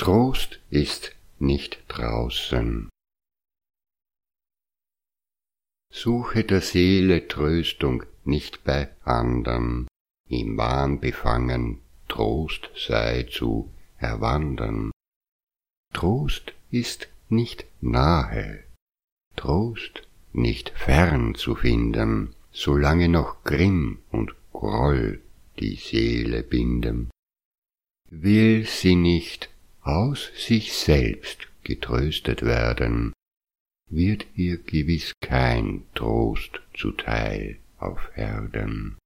Trost ist nicht draußen. Suche der Seele Tröstung nicht bei andern, im Wahn befangen, Trost sei zu erwandern. Trost ist nicht nahe, Trost nicht fern zu finden, solange noch Grimm und Groll die Seele binden. Will sie nicht aus sich selbst getröstet werden, wird ihr gewiss kein Trost zuteil auf Erden.